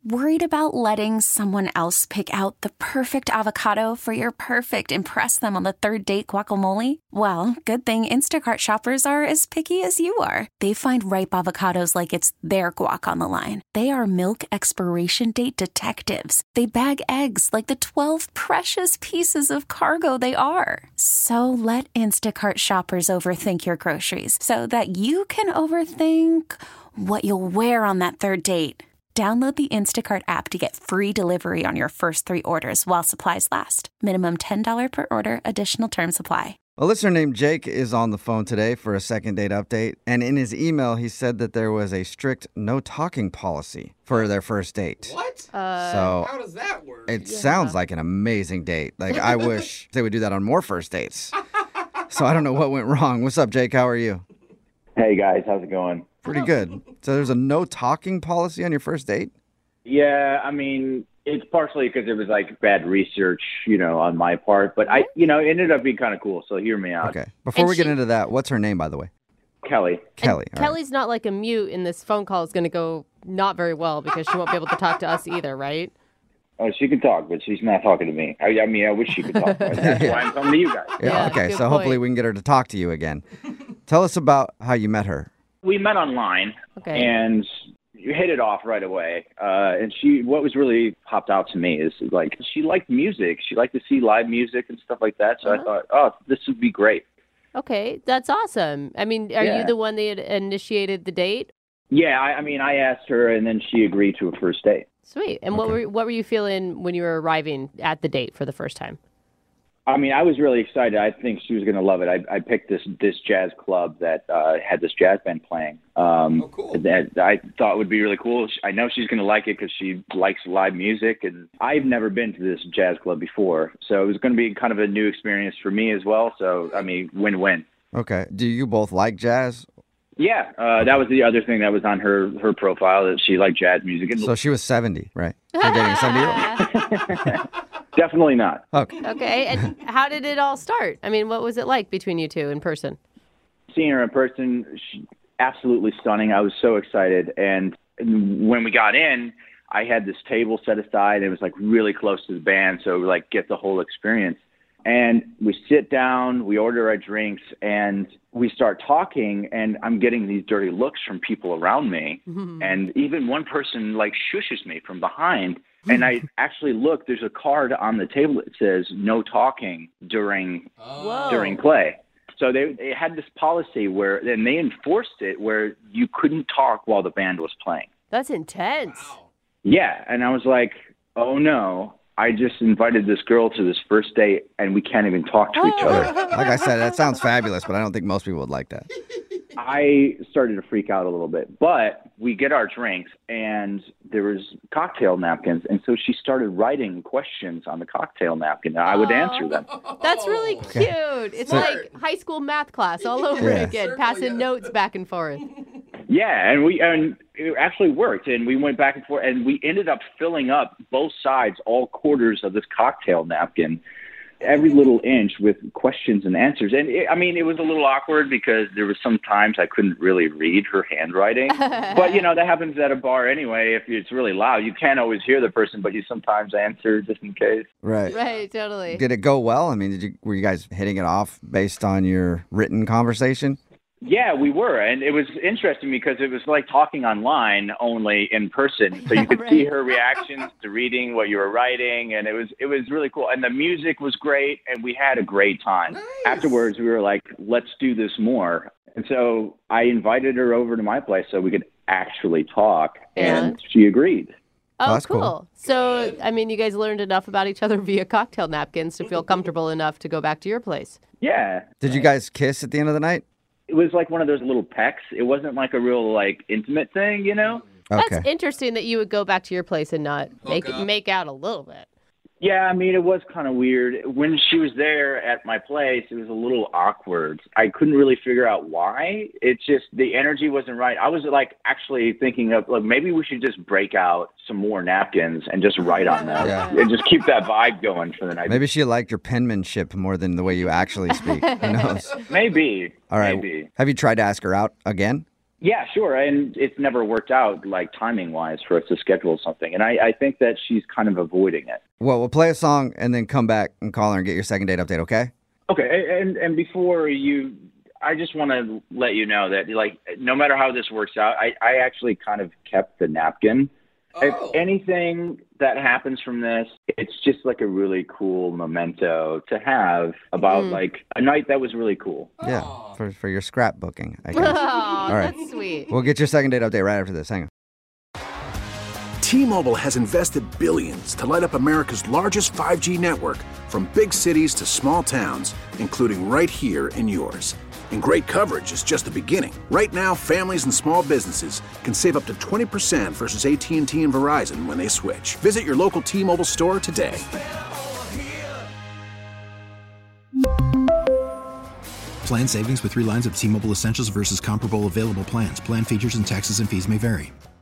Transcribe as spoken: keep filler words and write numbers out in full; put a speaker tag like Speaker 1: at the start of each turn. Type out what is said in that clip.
Speaker 1: Worried about letting someone else pick out the perfect avocado for your perfect impress them on the third date guacamole? Well, good thing Instacart shoppers are as picky as you are. They find ripe avocados like it's their guac on the line. They are milk expiration date detectives. They bag eggs like the twelve precious pieces of cargo they are. So let Instacart shoppers overthink your groceries so that you can overthink what you'll wear on that third date. Download the Instacart app to get free delivery on your first three orders while supplies last. Minimum ten dollars per order. Additional terms apply.
Speaker 2: A listener named Jake is on the phone today for a second date update. And in his email, he said that there was a strict no talking policy for their first date.
Speaker 3: What?
Speaker 4: Uh,
Speaker 2: So
Speaker 3: How does that work?
Speaker 2: it
Speaker 4: Yeah.
Speaker 2: sounds like an amazing date. Like, I wish they would do that on more first dates. So I don't know what went wrong. What's up, Jake? How are you?
Speaker 5: Hey guys, how's it going?
Speaker 2: Pretty good. So there's a no talking policy on your first date?
Speaker 5: Yeah, I mean, it's partially because it was like bad research, you know, on my part, but I, you know, it ended up being kind of cool. So hear me out.
Speaker 2: Okay. Before
Speaker 4: And
Speaker 2: we get
Speaker 4: she-
Speaker 2: into that, what's her name, by the way?
Speaker 5: Kelly.
Speaker 2: Kelly.
Speaker 4: And
Speaker 2: All right.
Speaker 4: Kelly's not like a mute, and this phone call is going to go not very well because she won't be able to talk to us either, right?
Speaker 5: Oh, she can talk, but she's not talking to me. I, I mean, I wish she could talk. That's why I'm coming to you guys.
Speaker 2: Yeah,
Speaker 4: Yeah,
Speaker 2: okay.
Speaker 4: good
Speaker 2: So hopefully
Speaker 4: point.
Speaker 2: we can get her to talk to you again. Tell us about how you met her.
Speaker 5: We met online,
Speaker 4: Okay.
Speaker 5: and you hit it off right away. Uh, and she, what was really popped out to me is like she liked music. She liked to see live music and stuff like that. So
Speaker 4: Uh-huh.
Speaker 5: I thought, oh, this would be great.
Speaker 4: Okay, that's awesome. I mean, are
Speaker 5: Yeah.
Speaker 4: you the one that initiated the date?
Speaker 5: Yeah, I, I mean, I asked her, and then she agreed to a first date.
Speaker 4: Sweet. And what were what were you feeling when you were arriving at the date for the first time?
Speaker 5: I mean, I was really excited. I think she was going to love it. I, I picked this this jazz club that uh, had this jazz band playing. Um,
Speaker 3: Oh, cool.
Speaker 5: That I thought would be really cool. I know she's going to like it because she likes live music, and I've never been to this jazz club before, so it was going to be kind of a new experience for me as well. So, I mean, win-win.
Speaker 2: Okay. Do you both like jazz?
Speaker 5: Yeah, uh, that was the other thing that was on her her profile, that she liked jazz music. And
Speaker 2: So she was seventy, right? You're dating a seventy-year-old?
Speaker 5: definitely not.
Speaker 2: Okay.
Speaker 4: Okay, and how did it all start? I mean, what was it like between you two in person?
Speaker 5: Seeing her in person, she, absolutely stunning. I was so excited. And when we got in, I had this table set aside. It was like really close to the band, so we like get the whole experience. And we sit down, we order our drinks, and we start talking, and I'm getting these dirty looks from people around me. And even one person like shushes me from behind. And I actually look, there's a card on the table that says no talking during
Speaker 4: Whoa.
Speaker 5: during play. So they, they had this policy where, and they enforced it where you couldn't talk while the band was playing.
Speaker 4: That's intense.
Speaker 5: Yeah, and I was like, oh no, I just invited this girl to this first date, and we can't even talk to each other.
Speaker 2: Like I said, that sounds fabulous, but I don't think most people would like that.
Speaker 5: I started to freak out a little bit, but we get our drinks, and there was cocktail napkins, and so she started writing questions on the cocktail napkin, and I would answer them.
Speaker 4: That's really cute. It's
Speaker 2: So-
Speaker 4: like high school math class all over
Speaker 2: Yeah.
Speaker 4: again,
Speaker 3: Circle,
Speaker 4: passing
Speaker 3: yeah.
Speaker 4: notes back and forth.
Speaker 5: Yeah, and we and it actually worked, and we went back and forth, and we ended up filling up both sides, all quarters of this cocktail napkin, every little inch with questions and answers. And it, I mean, it was a little awkward because there was some times I couldn't really read her handwriting. But, you know, that happens at a bar anyway. If it's really loud, you can't always hear the person, but you sometimes answer just in case.
Speaker 2: Right.
Speaker 4: Right, totally.
Speaker 2: Did it go well? I mean, did you were you guys hitting it off based on your written conversation?
Speaker 5: Yeah, we were. And it was interesting because it was like talking online, only in person. So you could see
Speaker 4: Right.
Speaker 5: her reactions to reading what you were writing. And it was it was really cool. And the music was great. And we had a great time.
Speaker 3: Nice.
Speaker 5: Afterwards, we were like, let's do this more. And so I invited her over to my place so we could actually talk. And
Speaker 4: And?
Speaker 5: she agreed.
Speaker 4: Oh,
Speaker 2: Oh, that's
Speaker 4: cool.
Speaker 2: cool.
Speaker 4: So, I mean, you guys learned enough about each other via cocktail napkins to feel comfortable enough to go back to your place.
Speaker 5: Yeah.
Speaker 2: Did you guys kiss at the end of the night?
Speaker 5: It was like one of those little pecks. It wasn't like a real like intimate thing, you know?
Speaker 2: Okay.
Speaker 4: That's interesting that you would go back to your place and not make
Speaker 3: up.
Speaker 4: make out a little bit.
Speaker 5: Yeah, I mean, it was kind of weird. When she was there at my place, it was a little awkward. I couldn't really figure out why. It's just the energy wasn't right. I was like actually thinking of like maybe we should just break out some more napkins and just write on them
Speaker 2: Yeah.
Speaker 5: and just keep that vibe going for the night.
Speaker 2: Maybe she liked your penmanship more than the way you actually speak. Who knows?
Speaker 5: Maybe.
Speaker 2: All right.
Speaker 5: Maybe.
Speaker 2: Have you tried to ask her out again?
Speaker 5: Yeah, sure. And it's never worked out, like, timing-wise for us to schedule something. And I, I think that she's kind of avoiding it.
Speaker 2: Well, we'll play a song and then come back and call her and get your second date update, okay?
Speaker 5: Okay, and and before you, I just want to let you know that, like, no matter how this works out, I, I actually kind of kept the napkin. Oh. If anything that happens from this, it's just like a really cool memento to have about, mm. like, a night that was really cool.
Speaker 2: Yeah, for, for your scrapbooking, I guess.
Speaker 4: Oh,
Speaker 2: all right.
Speaker 4: That's sweet.
Speaker 2: We'll get your second date update right after this. Hang on.
Speaker 3: T-Mobile has invested billions to light up America's largest five G network, from big cities to small towns, including right here in yours. And great coverage is just the beginning. Right now, families and small businesses can save up to twenty percent versus A T and T and Verizon when they switch. Visit your local T-Mobile store today.
Speaker 6: Plan savings with three lines of T-Mobile Essentials versus comparable available plans. Plan features and taxes and fees may vary.